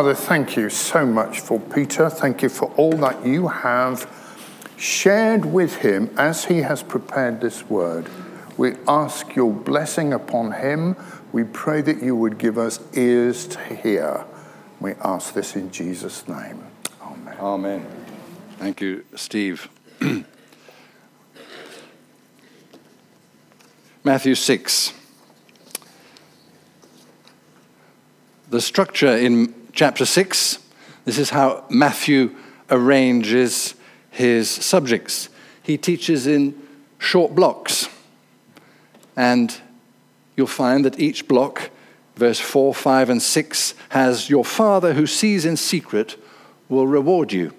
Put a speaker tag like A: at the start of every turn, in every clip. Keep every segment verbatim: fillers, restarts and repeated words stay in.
A: Father, thank you so much for Peter. Thank you for all that you have shared with him as he has prepared this word. We ask your blessing upon him. We pray that you would give us ears to hear. We ask this in Jesus' name. Amen.
B: Amen. Thank you, Steve. Matthew six. The structure in chapter six, this is how Matthew arranges his subjects. He teaches in short blocks. And you'll find that each block, verse four, five, and six, has your Father who sees in secret will reward you.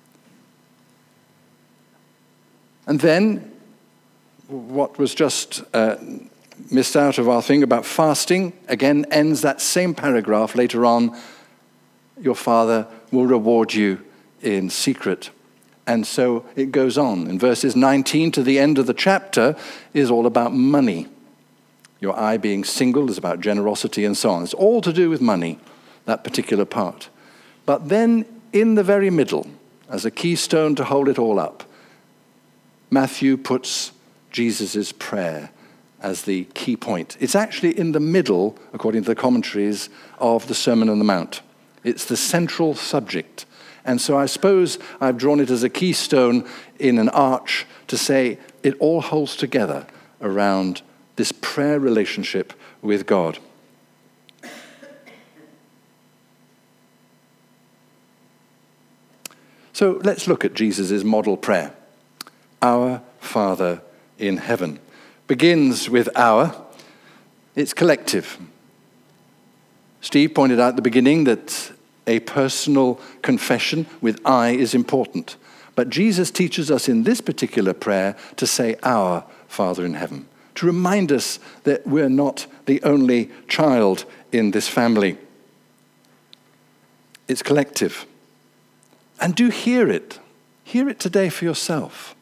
B: And then, what was just uh, missed out of our thing about fasting, again ends that same paragraph later on. Your Father will reward you in secret. And so it goes on. In verses nineteen to the end of the chapter is all about money. Your eye being single is about generosity and so on. It's all to do with money, that particular part. But then in the very middle, as a keystone to hold it all up, Matthew puts Jesus' prayer as the key point. It's actually in the middle, according to the commentaries, of the Sermon on the Mount. It's the central subject. And so I suppose I've drawn it as a keystone in an arch to say it all holds together around this prayer relationship with God. So let's look at Jesus' model prayer. Our Father in heaven. Begins with our. It's collective. Steve pointed out at the beginning that a personal confession with I is important. But Jesus teaches us in this particular prayer to say our Father in heaven, to remind us that we're not the only child in this family. It's collective. And do hear it. Hear it today for yourself.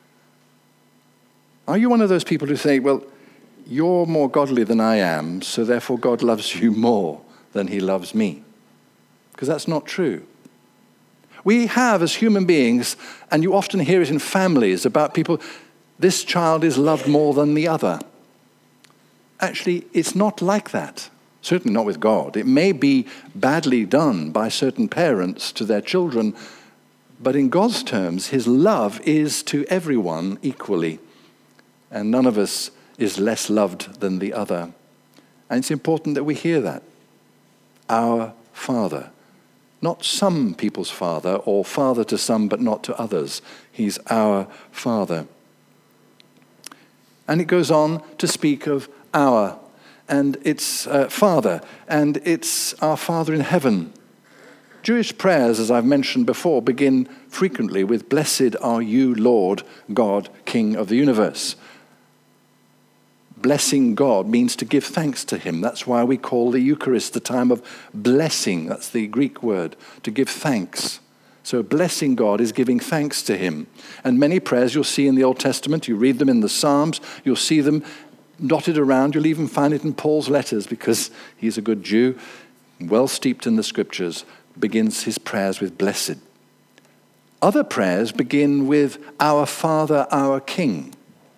B: Are you one of those people who say, well, you're more godly than I am, so therefore God loves you more than he loves me? Because that's not true. We have, as human beings, and you often hear it in families about people, this child is loved more than the other. Actually, it's not like that. Certainly not with God. It may be badly done by certain parents to their children, but in God's terms, his love is to everyone equally. And none of us is less loved than the other. And it's important that we hear that. Our Father. Not some people's Father, or Father to some but not to others. He's our Father. And it goes on to speak of our, and it's uh, Father, and it's our Father in heaven. Jewish prayers, as I've mentioned before, begin frequently with, "Blessed are you, Lord God, King of the universe." Blessing God means to give thanks to him. That's why we call the Eucharist the time of blessing. That's the Greek word, to give thanks. So blessing God is giving thanks to him. And many prayers you'll see in the Old Testament, you read them in the Psalms, you'll see them dotted around. You'll even find it in Paul's letters because he's a good Jew, well steeped in the scriptures, begins his prayers with blessed. Other prayers begin with our Father, our King.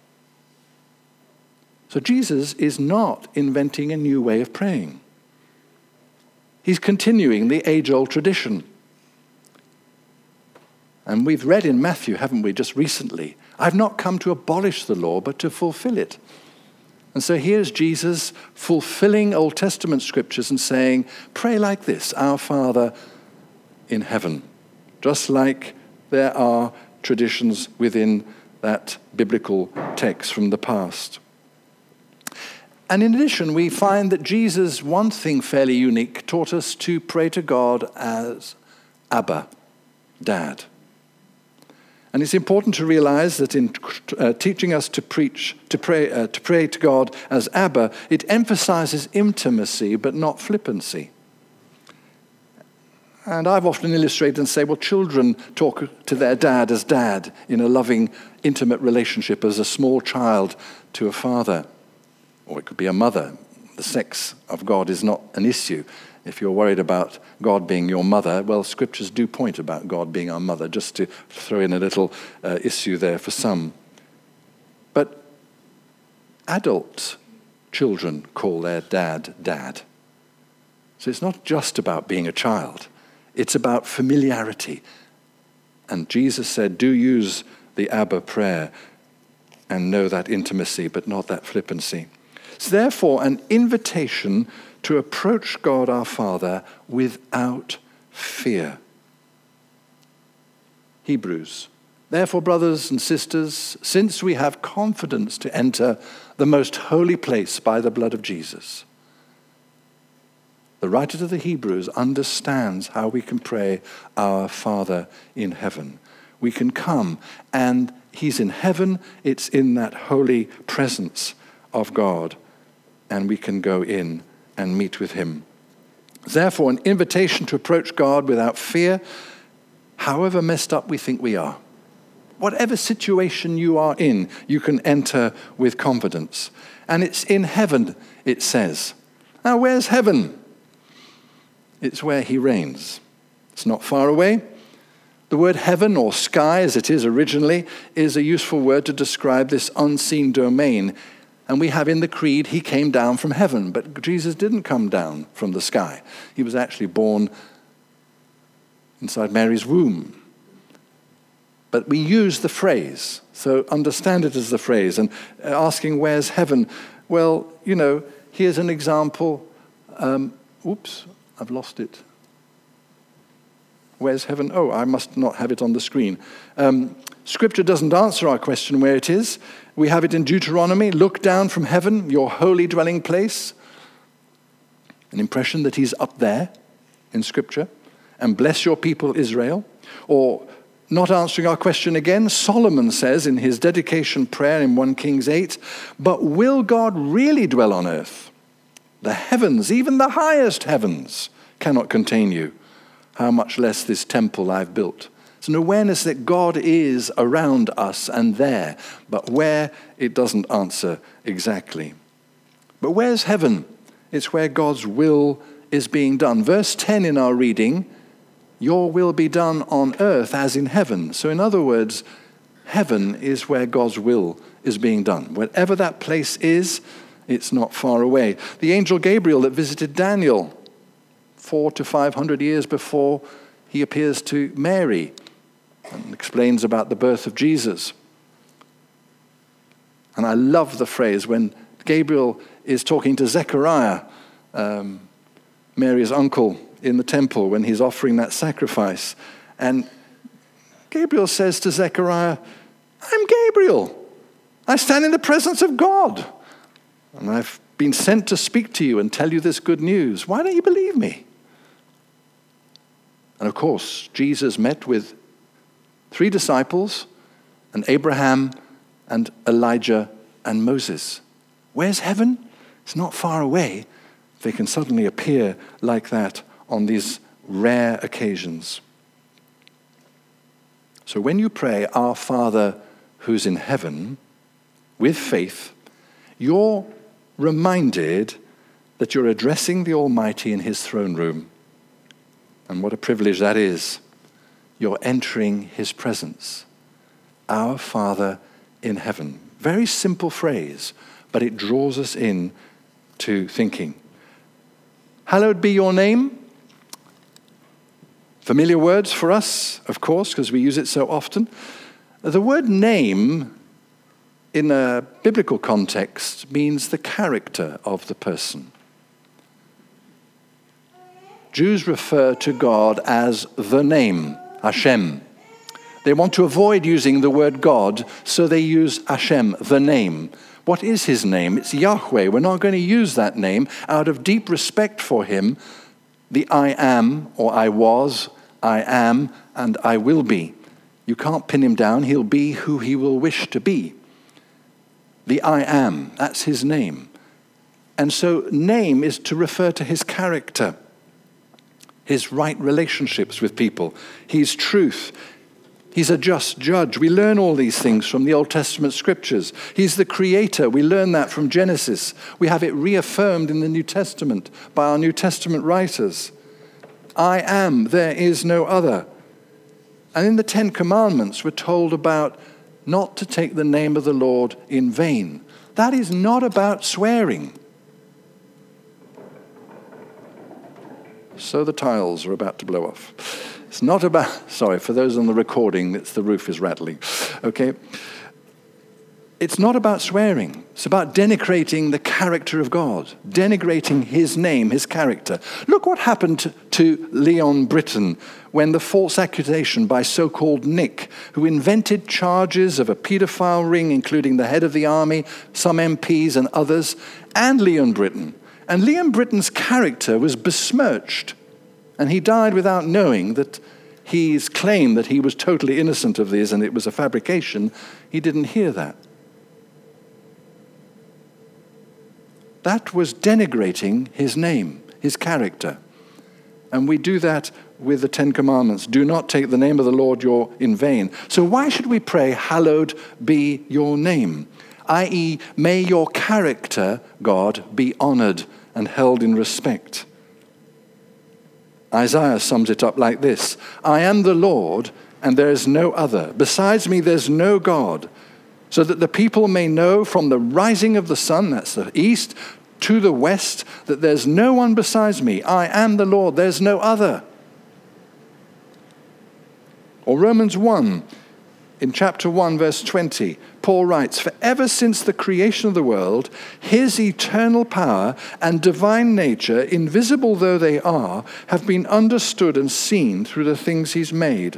B: So Jesus is not inventing a new way of praying. He's continuing the age-old tradition. And we've read in Matthew, haven't we, just recently, I've not come to abolish the law, but to fulfill it. And so here's Jesus fulfilling Old Testament scriptures and saying, pray like this, our Father in heaven. Just like there are traditions within that biblical text from the past. And in addition, we find that Jesus, one thing fairly unique, taught us to pray to God as Abba, Dad. And it's important to realize that in uh, teaching us to preach, to pray, uh, to pray to God as Abba, it emphasizes intimacy but not flippancy. And I've often illustrated and say, well, children talk to their dad as dad in a loving, intimate relationship as a small child to a father. Or it could be a mother, The sex of God is not an issue. If you're worried about God being your mother, well, scriptures do point about God being our mother, just to throw in a little uh, issue there for some. But adult children call their dad, dad. So it's not just about being a child. It's about familiarity. And Jesus said, do use the Abba prayer and know that intimacy, but not that flippancy. It's therefore an invitation to approach God our Father without fear. Hebrews. Therefore, brothers and sisters, since we have confidence to enter the most holy place by the blood of Jesus, the writer to the Hebrews understands how we can pray, our Father in heaven. We can come, and he's in heaven. It's in that holy presence of God, and we can go in and meet with him. Therefore, an invitation to approach God without fear, however messed up we think we are. Whatever situation you are in, you can enter with confidence. And it's in heaven, it says. Now, where's heaven? It's where he reigns. It's not far away. The word heaven, or sky as it is originally, is a useful word to describe this unseen domain. And we have in the creed, he came down from heaven. But Jesus didn't come down from the sky. He was actually born inside Mary's womb. But we use the phrase, so understand it as the phrase. And asking, where's heaven? Well, you know, here's an example. Um, oops, I've lost it. Where's heaven? Oh, I must not have it on the screen. Um, Scripture doesn't answer our question where it is. We have it in Deuteronomy. Look down from heaven, your holy dwelling place. An impression that he's up there in Scripture. And bless your people Israel. Or, not answering our question again, Solomon says in his dedication prayer in First Kings eight, but will God really dwell on earth? The heavens, even the highest heavens, cannot contain you. How much less this temple I've built. It's an awareness that God is around us and there, but where, it doesn't answer exactly. But where's heaven? It's where God's will is being done. Verse ten in our reading, your will be done on earth as in heaven. So in other words, heaven is where God's will is being done. Wherever that place is, it's not far away. The angel Gabriel that visited Daniel four to five hundred years before he appears to Mary and explains about the birth of Jesus. And I love the phrase when Gabriel is talking to Zechariah, um, Mary's uncle, in the temple when he's offering that sacrifice. And Gabriel says to Zechariah, I'm Gabriel. I stand in the presence of God. And I've been sent to speak to you and tell you this good news. Why don't you believe me? And of course, Jesus met with three disciples, and Abraham, and Elijah, and Moses. Where's heaven? It's not far away. They can suddenly appear like that on these rare occasions. So when you pray, Our Father who's in heaven, with faith, you're reminded that you're addressing the Almighty in his throne room. And what a privilege that is. You're entering his presence. Our Father in heaven. Very simple phrase, but it draws us in to thinking. Hallowed be your name. Familiar words for us, of course, because we use it so often. The word name, in a biblical context, means the character of the person. Jews refer to God as the name, Hashem. They want to avoid using the word God, so they use Hashem, the name. What is his name? It's Yahweh. We're not going to use that name out of deep respect for him. The I am, or I was, I am, and I will be. You can't pin him down. He'll be who he will wish to be. The I am, that's his name. And so name is to refer to his character, his right relationships with people, his truth, He's a just judge. We learn all these things from the Old Testament scriptures. He's the creator. We learn that from Genesis. We have it reaffirmed in the New Testament by our New Testament writers. I am, there is no other. And in the Ten Commandments, we're told about not to take the name of the Lord in vain. That is not about swearing. So the tiles are about to blow off. It's not about, sorry, for those on the recording, it's the roof is rattling, okay? It's not about swearing. It's about denigrating the character of God, denigrating his name, his character. Look what happened to, to Leon Britton when the false accusation by so-called Nick, who invented charges of a paedophile ring, including the head of the army, some M Ps and others, and Leon Britton. And Leon Britton's character was besmirched. And he died without knowing that his claim that he was totally innocent of this and it was a fabrication, he didn't hear that. That was denigrating his name, his character. And we do that with the Ten Commandments. Do not take the name of the Lord your in vain. So why should we pray, hallowed be your name? that is, may your character, God, be honored and held in respect. Isaiah sums it up like this: I am the Lord, and there is no other. Besides me, there's no God. So that the people may know from the rising of the sun, that's the east, to the west, that there's no one besides me. I am the Lord, there's no other. Or Romans one, in chapter one, verse twenty, Paul writes, for ever since the creation of the world, his eternal power and divine nature, invisible though they are, have been understood and seen through the things he's made.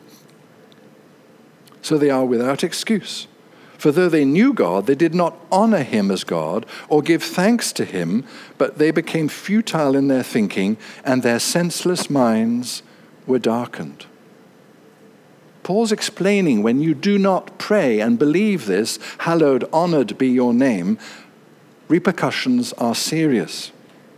B: So they are without excuse. For though they knew God, they did not honor him as God or give thanks to him, but they became futile in their thinking, and their senseless minds were darkened. Paul's explaining when you do not pray and believe this, hallowed, honored be your name, repercussions are serious.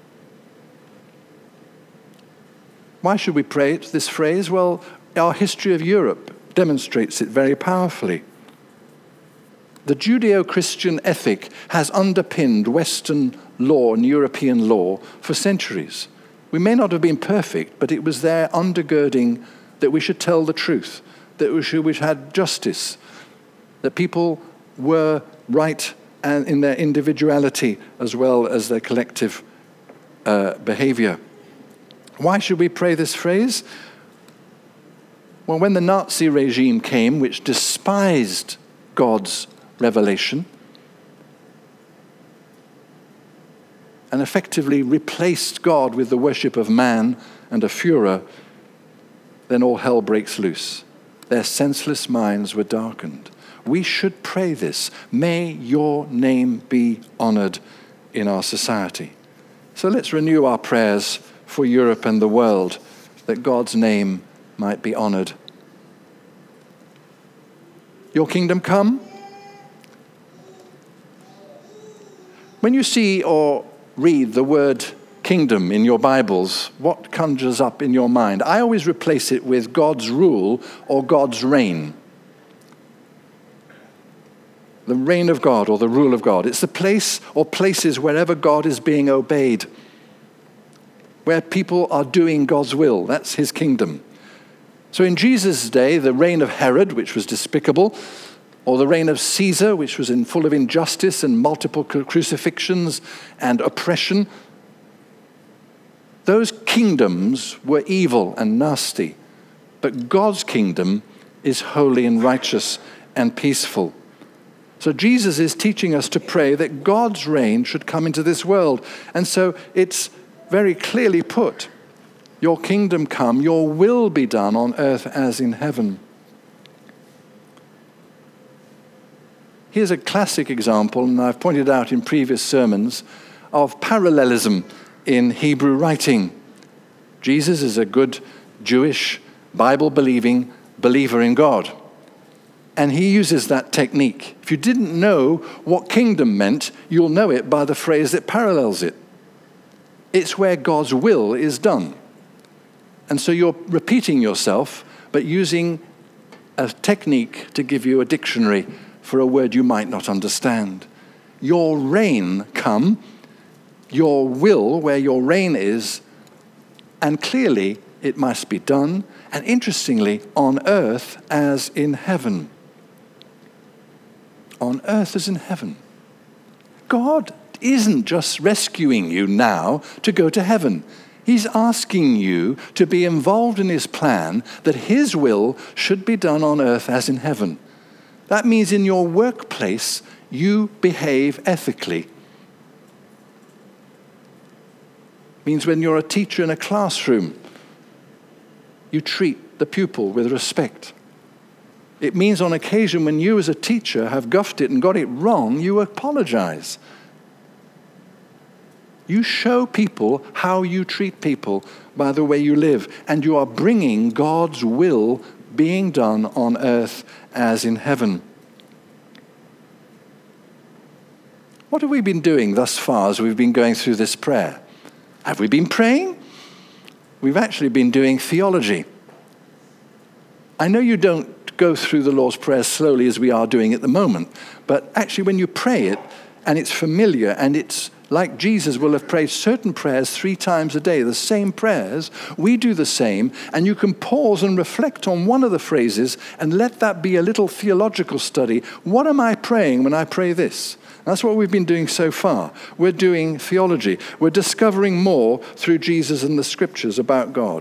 B: Why should we pray it, this phrase? Well, our history of Europe demonstrates it very powerfully. The Judeo-Christian ethic has underpinned Western law and European law for centuries. We may not have been perfect, but it was there undergirding that we should tell the truth, that we should we had justice, that people were right and in their individuality as well as their collective uh, behavior. Why should we pray this phrase? Well, when the Nazi regime came, which despised God's revelation and effectively replaced God with the worship of man and a Führer, then all hell breaks loose. Their senseless minds were darkened. We should pray this. May your name be honored in our society. So let's renew our prayers for Europe and the world, that God's name might be honored. Your kingdom come. When you see or read the word kingdom in your Bibles, what conjures up in your mind? I always replace it with God's rule or God's reign. The reign of God or the rule of God. It's the place or places wherever God is being obeyed, where people are doing God's will. That's his kingdom. So in Jesus' day, the reign of Herod, which was despicable, or the reign of Caesar, which was in full of injustice and multiple crucifixions and oppression, those kingdoms were evil and nasty. But God's kingdom is holy and righteous and peaceful. So Jesus is teaching us to pray that God's reign should come into this world. And so it's very clearly put, your kingdom come, your will be done on earth as in heaven. Here's a classic example, and I've pointed out in previous sermons, of parallelism in Hebrew writing. Jesus is a good Jewish, Bible-believing believer in God. And he uses that technique. If you didn't know what kingdom meant, you'll know it by the phrase that parallels it. It's where God's will is done. And so you're repeating yourself, but using a technique to give you a dictionary for a word you might not understand. Your reign come, your will, where your reign is, and clearly it must be done, and interestingly, on earth as in heaven. On earth as in heaven. God isn't just rescuing you now to go to heaven. He's asking you to be involved in his plan that his will should be done on earth as in heaven. That means in your workplace, you behave ethically. It means when you're a teacher in a classroom, you treat the pupil with respect. It means on occasion when you as a teacher have guffed it and got it wrong, you apologize. You show people how you treat people by the way you live, and you are bringing God's will being done on earth as in heaven. What have we been doing thus far as we've been going through this prayer? Have we been praying? We've actually been doing theology. I know you don't go through the Lord's Prayer slowly as we are doing at the moment, but actually when you pray it, and it's familiar, and it's like Jesus will have prayed certain prayers three times a day, the same prayers, we do the same, and you can pause and reflect on one of the phrases and let that be a little theological study. What am I praying when I pray this? That's what we've been doing so far. We're doing theology. We're discovering more through Jesus and the scriptures about God.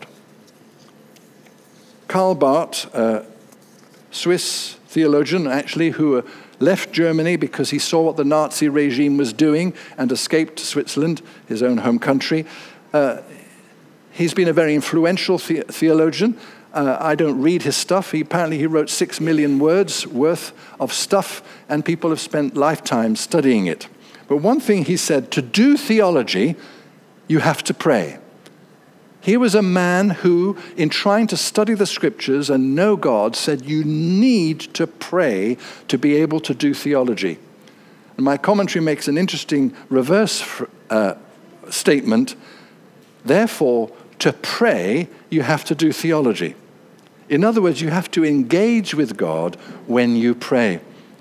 B: Karl Barth, a Swiss theologian, actually, who left Germany because he saw what the Nazi regime was doing and escaped to Switzerland, his own home country. Uh, he's been a very influential the- theologian. Uh, I don't read his stuff. He, apparently he wrote six million words worth of stuff, and people have spent lifetimes studying it. But one thing he said, to do theology, you have to pray. He was a man who, in trying to study the scriptures and know God, said you need to pray to be able to do theology. And my commentary makes an interesting reverse uh, statement. Therefore, to pray, you have to do theology. In other words, you have to engage with God when you pray.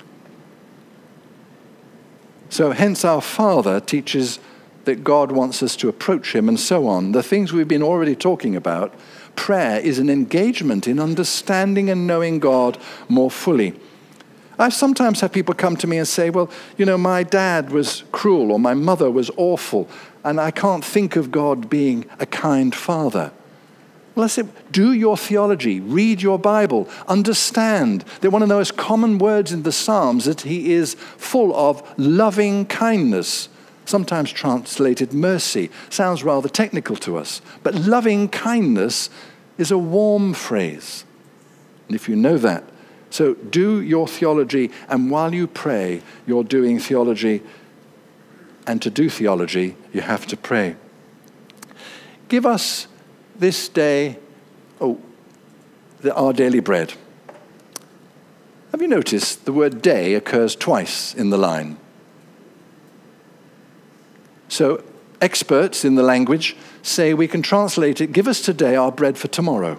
B: So hence our Father teaches that God wants us to approach him and so on. The things we've been already talking about, prayer is an engagement in understanding and knowing God more fully. I've sometimes had people come to me and say, well, you know, my dad was cruel or my mother was awful, and I can't think of God being a kind father. Well, I said, do your theology, read your Bible, understand that one of the most common words in the Psalms that he is full of loving kindness, sometimes translated mercy. Sounds rather technical to us. But loving kindness is a warm phrase. And if you know that, so do your theology, and while you pray, you're doing theology. And to do theology, you have to pray. Give us this day, oh, the, our daily bread. Have you noticed the word day occurs twice in the line? So experts in the language say we can translate it, give us today our bread for tomorrow.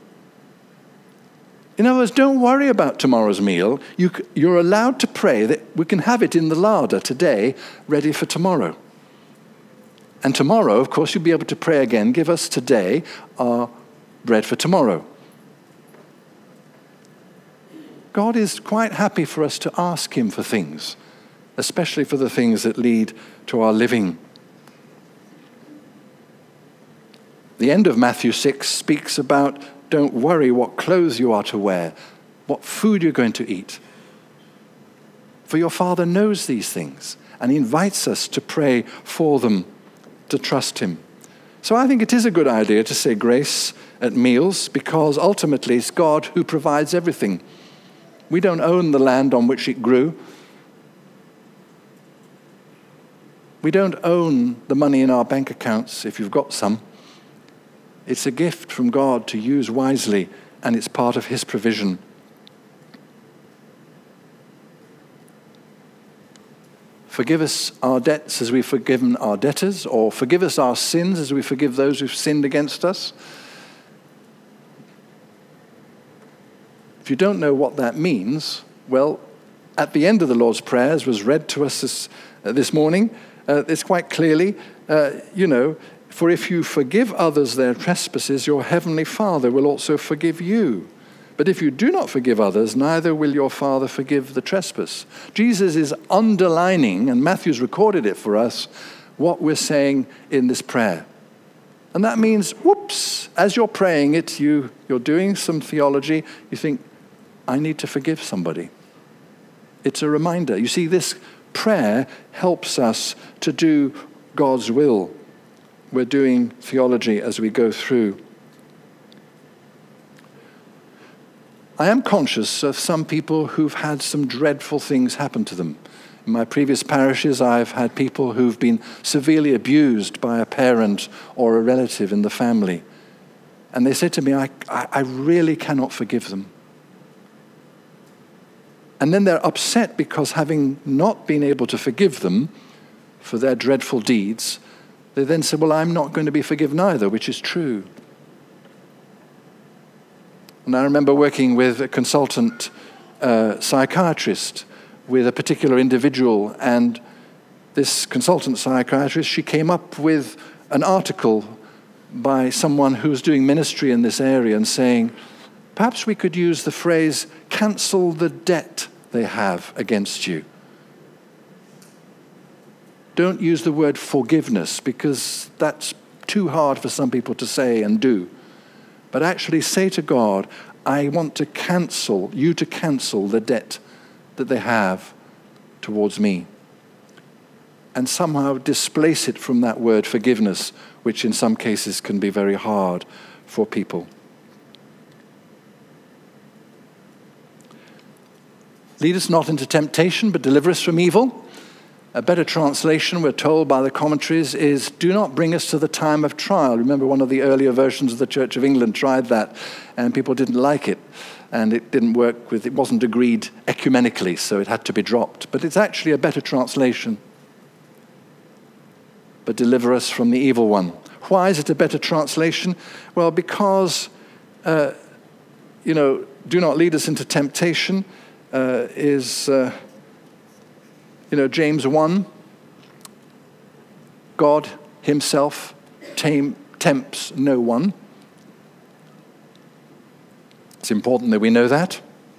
B: In other words, don't worry about tomorrow's meal. You, you're allowed to pray that we can have it in the larder today, ready for tomorrow. And tomorrow, of course, you'll be able to pray again, give us today our bread for tomorrow. God is quite happy for us to ask him for things, especially for the things that lead to our living. The end of Matthew six speaks about don't worry what clothes you are to wear, what food you're going to eat. For your Father knows these things, and he invites us to pray for them, to trust him. So I think it is a good idea to say grace at meals, because ultimately it's God who provides everything. We don't own the land on which it grew. We don't own the money in our bank accounts if you've got some. It's a gift from God to use wisely, and it's part of his provision. Forgive us our debts as we've forgiven our debtors, or forgive us our sins as we forgive those who've sinned against us. If you don't know what that means, well, at the end of the Lord's Prayer, as was read to us this, uh, this morning, uh, it's quite clearly, uh, you know, for if you forgive others their trespasses, your heavenly Father will also forgive you. But if you do not forgive others, neither will your Father forgive the trespass. Jesus is underlining, and Matthew's recorded it for us, what we're saying in this prayer. And that means, whoops, as you're praying it, you, you're doing some theology, you think, I need to forgive somebody. It's a reminder. You see, this prayer helps us to do God's will. We're doing theology as we go through. I am conscious of some people who've had some dreadful things happen to them. In my previous parishes, I've had people who've been severely abused by a parent or a relative in the family. And they say to me, I, I really cannot forgive them. And then they're upset because having not been able to forgive them for their dreadful deeds, they then say, well, I'm not going to be forgiven either, which is true. And I remember working with a consultant uh, psychiatrist with a particular individual, and this consultant psychiatrist, she came up with an article by someone who was doing ministry in this area and saying, perhaps we could use the phrase, cancel the debt they have against you. Don't use the word forgiveness, because that's too hard for some people to say and do. But actually say to God, I want to cancel, you to cancel the debt that they have towards me. And somehow displace it from that word forgiveness, which in some cases can be very hard for people. Lead us not into temptation, but deliver us from evil. A better translation, we're told by the commentaries, is do not bring us to the time of trial. Remember, one of the earlier versions of the Church of England tried that, and people didn't like it. And it didn't work with, it wasn't agreed ecumenically, so it had to be dropped. But it's actually a better translation. But deliver us from the evil one. Why is it a better translation? Well, because, uh, you know, do not lead us into temptation uh, is... Uh, You know, James one, God himself tame, tempts no one. It's important that we know that.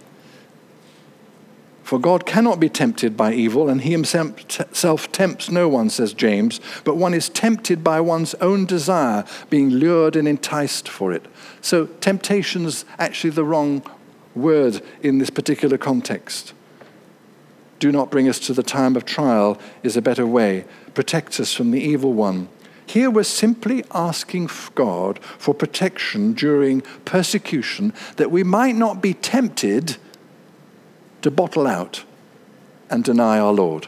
B: For God cannot be tempted by evil, and he himself tempts no one, says James, but one is tempted by one's own desire, being lured and enticed for it. So temptation's actually the wrong word in this particular context. Do not bring us to the time of trial is a better way. Protect us from the evil one. Here we're simply asking God for protection during persecution, that we might not be tempted to bottle out and deny our Lord.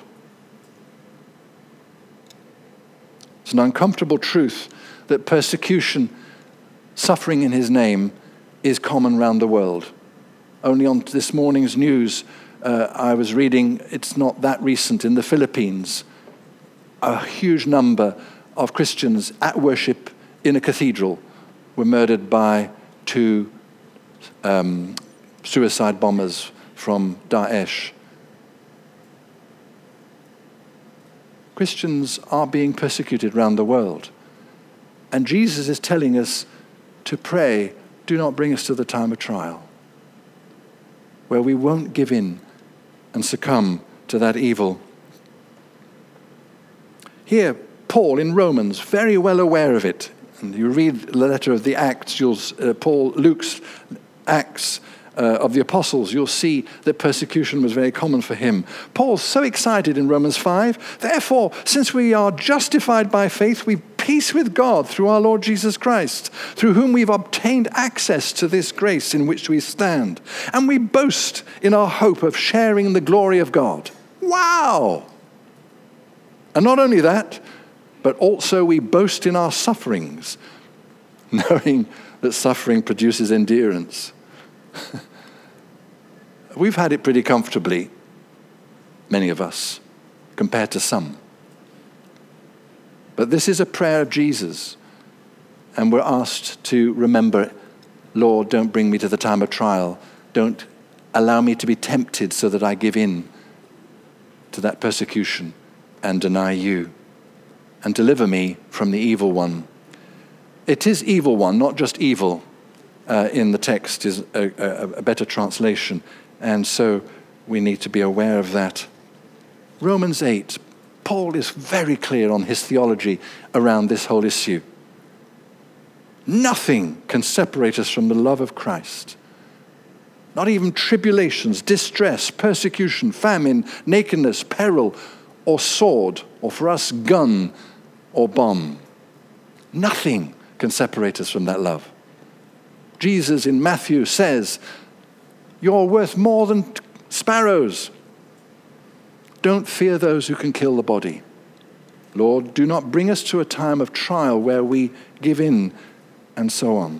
B: It's an uncomfortable truth that persecution, suffering in his name, is common round the world. Only on this morning's news, Uh, I was reading, it's not that recent, in the Philippines, a huge number of Christians at worship in a cathedral were murdered by two um, suicide bombers from Daesh. Christians are being persecuted around the world. And Jesus is telling us to pray, do not bring us to the time of trial, where we won't give in and succumb to that evil. Here, Paul in Romans, very well aware of it. And you read the letter of the Acts, you'll, uh, Paul, Luke's Acts uh, of the Apostles, you'll see that persecution was very common for him. Paul's so excited in Romans five, therefore, since we are justified by faith, we peace with God through our Lord Jesus Christ, through whom we've obtained access to this grace in which we stand. And we boast in our hope of sharing the glory of God. Wow! And not only that, but also we boast in our sufferings, knowing that suffering produces endurance. We've had it pretty comfortably, many of us, compared to some. But this is a prayer of Jesus, and we're asked to remember, Lord, don't bring me to the time of trial. Don't allow me to be tempted so that I give in to that persecution and deny you. And deliver me from the evil one. It is evil one, not just evil. Uh, in the text is a, a, a better translation. And so we need to be aware of that. Romans eight, Paul is very clear on his theology around this whole issue. Nothing can separate us from the love of Christ. Not even tribulations, distress, persecution, famine, nakedness, peril, or sword, or for us, gun or bomb. Nothing can separate us from that love. Jesus in Matthew says, you're worth more than sparrows. Don't fear those who can kill the body. Lord, do not bring us to a time of trial where we give in, and so on.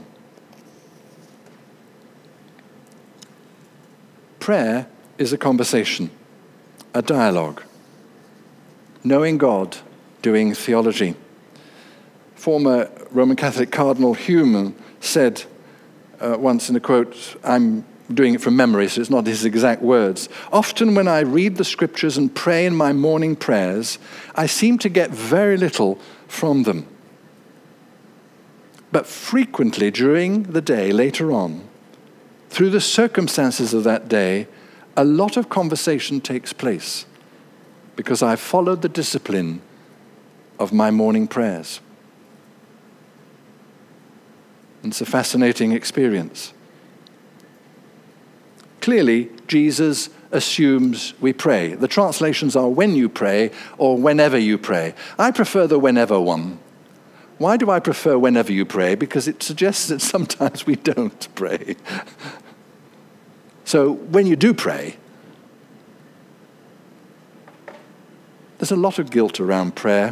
B: Prayer is a conversation, a dialogue. Knowing God, doing theology. Former Roman Catholic Cardinal Hume said uh, once in a quote, I'm doing it from memory, so it's not his exact words, often when I read the scriptures and pray in my morning prayers, I seem to get very little from them. But frequently during the day, later on, through the circumstances of that day, a lot of conversation takes place because I followed the discipline of my morning prayers. It's a fascinating experience. Clearly, Jesus assumes we pray. The translations are when you pray or whenever you pray. I prefer the whenever one. Why do I prefer whenever you pray? Because it suggests that sometimes we don't pray. So when you do pray, there's a lot of guilt around prayer.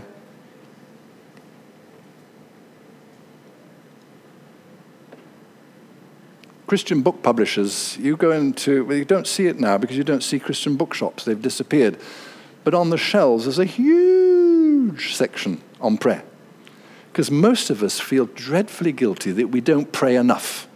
B: Christian book publishers, you go into, well, you don't see it now because you don't see Christian bookshops, they've disappeared. But on the shelves, there's a huge section on prayer. Because most of us feel dreadfully guilty that we don't pray enough.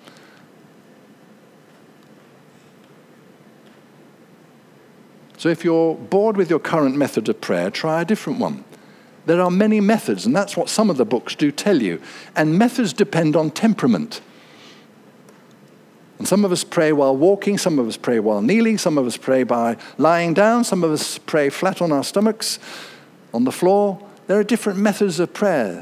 B: So if you're bored with your current method of prayer, try a different one. There are many methods, and that's what some of the books do tell you. And methods depend on temperament. And some of us pray while walking, some of us pray while kneeling, some of us pray by lying down, some of us pray flat on our stomachs, on the floor. There are different methods of prayer.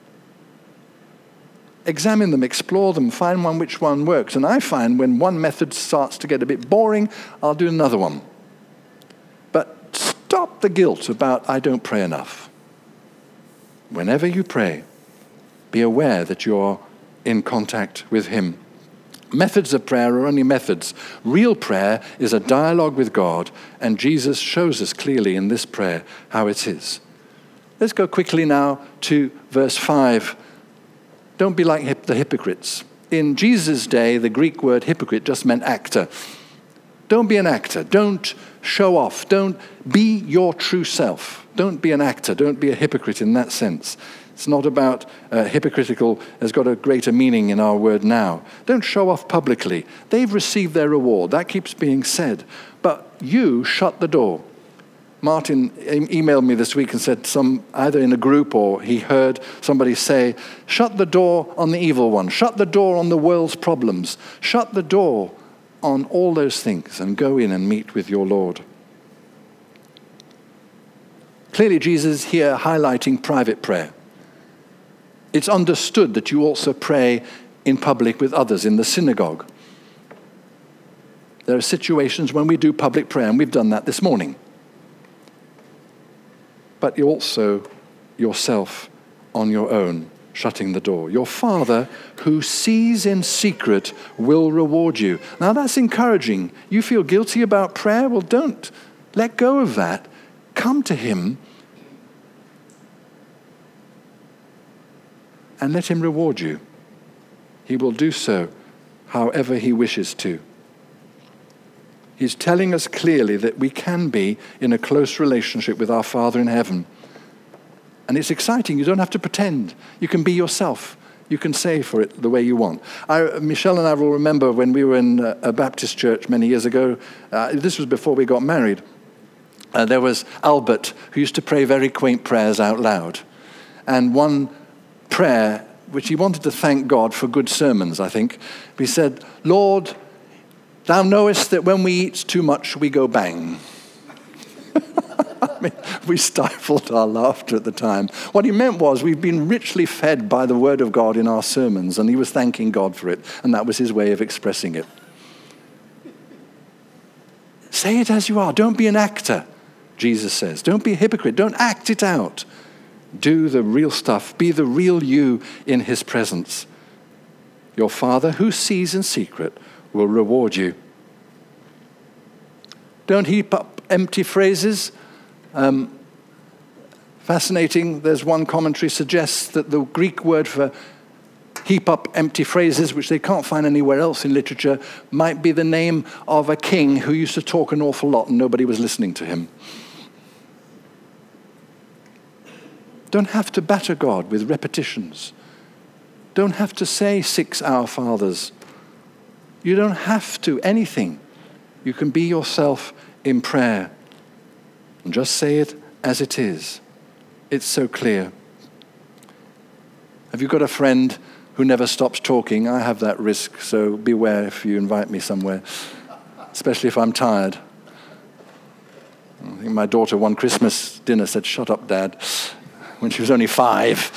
B: Examine them, explore them, find one which one works. And I find when one method starts to get a bit boring, I'll do another one. But stop the guilt about I don't pray enough. Whenever you pray, be aware that you're in contact with Him. Methods of prayer are only methods. Real prayer is a dialogue with God, and Jesus shows us clearly in this prayer how it is. Let's go quickly now to verse five. Don't be like hip- the hypocrites. In Jesus' day, the Greek word hypocrite just meant actor. Don't be an actor. Don't show off. Don't be your true self. Don't be an actor. Don't be a hypocrite in that sense. It's not about uh, hypocritical, has got a greater meaning in our word now. Don't show off publicly. They've received their reward. That keeps being said. But you shut the door. Martin e- emailed me this week and said some either in a group or he heard somebody say, shut the door on the evil one. Shut the door on the world's problems. Shut the door on all those things and go in and meet with your Lord. Clearly, Jesus here highlighting private prayer. It's understood that you also pray in public with others in the synagogue. There are situations when we do public prayer, and we've done that this morning. But you also yourself on your own, shutting the door. Your Father who sees in secret will reward you. Now that's encouraging. You feel guilty about prayer? Well, don't. Let go of that. Come to Him and let Him reward you. He will do so however He wishes to. He's telling us clearly that we can be in a close relationship with our Father in heaven. And it's exciting. You don't have to pretend. You can be yourself. You can say for it the way you want. I, Michelle and I will remember when we were in a Baptist church many years ago. Uh, this was before we got married. Uh, there was Albert, who used to pray very quaint prayers out loud. And one prayer, which he wanted to thank God for good sermons, I think, he said, "Lord, thou knowest that when we eat too much, we go bang." I mean, we stifled our laughter at the time. What he meant was we've been richly fed by the word of God in our sermons, and he was thanking God for it, and that was his way of expressing it. Say it as you are. Don't be an actor, Jesus says. Don't be a hypocrite. Don't act it out. Do the real stuff. Be the real you in his presence. Your Father, who sees in secret, will reward you. Don't heap up empty phrases. Um, fascinating, there's one commentary suggests that the Greek word for heap up empty phrases, which they can't find anywhere else in literature, might be the name of a king who used to talk an awful lot and nobody was listening to him. Don't have to batter God with repetitions. Don't have to say six Our Fathers. You don't have to anything. You can be yourself in prayer. And just say it as it is. It's so clear. Have you got a friend who never stops talking? I have that risk, so beware if you invite me somewhere, especially if I'm tired. I think my daughter one Christmas dinner said, "Shut up, Dad," when she was only five.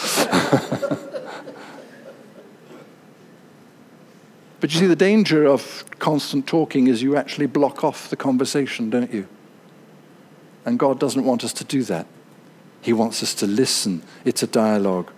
B: But you see, the danger of constant talking is you actually block off the conversation, don't you? And God doesn't want us to do that. He wants us to listen. It's a dialogue.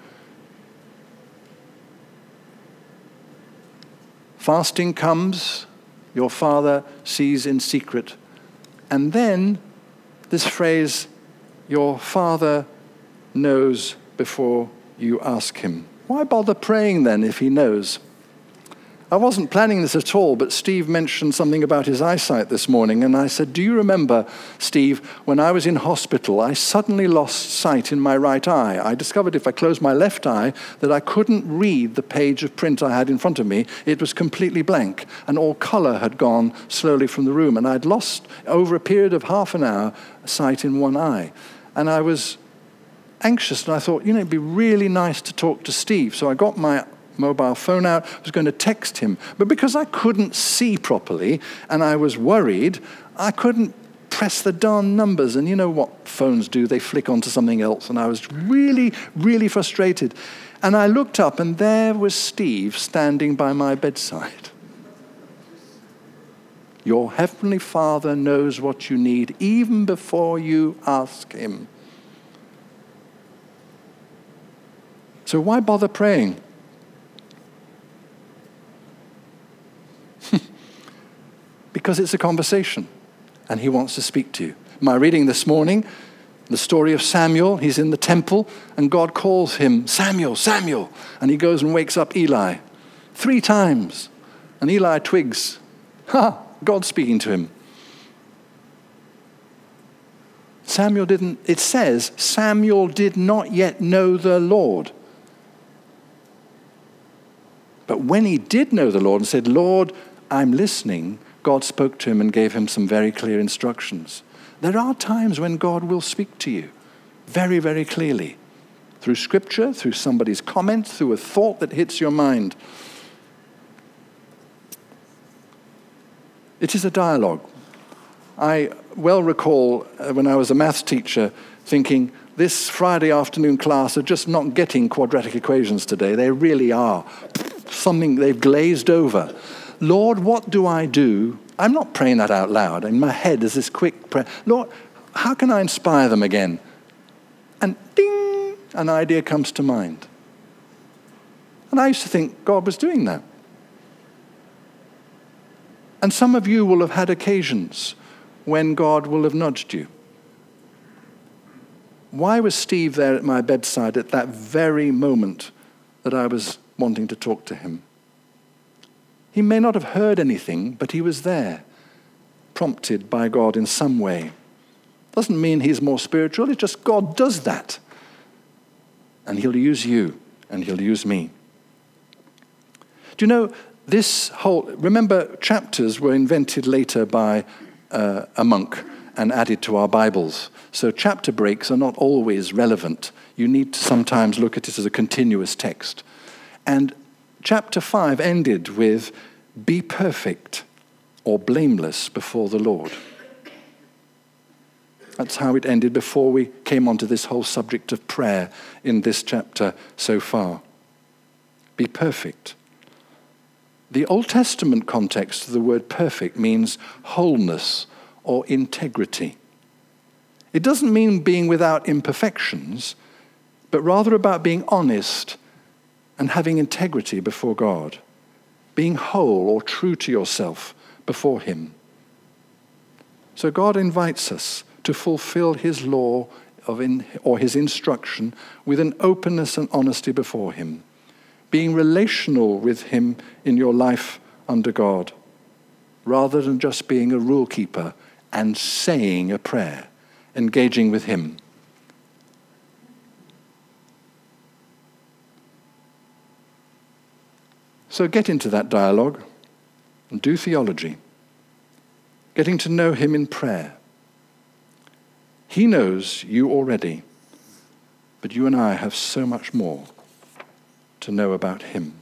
B: Fasting comes, your Father sees in secret. And then this phrase, your Father knows before you ask him. Why bother praying then if he knows? I wasn't planning this at all, but Steve mentioned something about his eyesight this morning, and I said, "Do you remember, Steve, when I was in hospital, I suddenly lost sight in my right eye. I discovered if I closed my left eye that I couldn't read the page of print I had in front of me. It was completely blank, and all color had gone slowly from the room, and I'd lost, over a period of half an hour, sight in one eye. And I was anxious, and I thought, you know, it'd be really nice to talk to Steve. So I got my mobile phone out, I was going to text him. But because I couldn't see properly and I was worried, I couldn't press the darn numbers. And you know what phones do? They flick onto something else. And I was really, really frustrated. And I looked up and there was Steve standing by my bedside. Your Heavenly Father knows what you need even before you ask him. So why bother praying? Because it's a conversation, and he wants to speak to you. My reading this morning, the story of Samuel, he's in the temple, and God calls him, "Samuel, Samuel," and he goes and wakes up Eli three times, and Eli twigs, ha, God's speaking to him. Samuel didn't, it says, Samuel did not yet know the Lord. But when he did know the Lord and said, "Lord, I'm listening," God spoke to him and gave him some very clear instructions. There are times when God will speak to you very, very clearly. Through scripture, through somebody's comment, through a thought that hits your mind. It is a dialogue. I well recall uh, when I was a maths teacher thinking, this Friday afternoon class are just not getting quadratic equations today. They really are. Something they've glazed over. Lord, what do I do? I'm not praying that out loud. In my head is this quick prayer. Lord, how can I inspire them again? And ding, an idea comes to mind. And I used to think God was doing that. And some of you will have had occasions when God will have nudged you. Why was Steve there at my bedside at that very moment that I was wanting to talk to him? He may not have heard anything, but he was there, prompted by God in some way. Doesn't mean he's more spiritual, it's just God does that. And he'll use you, and he'll use me. Do you know, this whole, remember, chapters were invented later by uh, a monk and added to our Bibles. So chapter breaks are not always relevant. You need to sometimes look at it as a continuous text. And chapter five ended with, be perfect or blameless before the Lord. That's how it ended before we came onto this whole subject of prayer in this chapter so far. Be perfect. The Old Testament context of the word perfect means wholeness or integrity. It doesn't mean being without imperfections, but rather about being honest and having integrity before God, being whole or true to yourself before him. So God invites us to fulfill his law of in, or his instruction with an openness and honesty before him, being relational with him in your life under God, rather than just being a rule keeper and saying a prayer, engaging with him. So get into that dialogue and do theology, getting to know him in prayer. He knows you already, but you and I have so much more to know about him.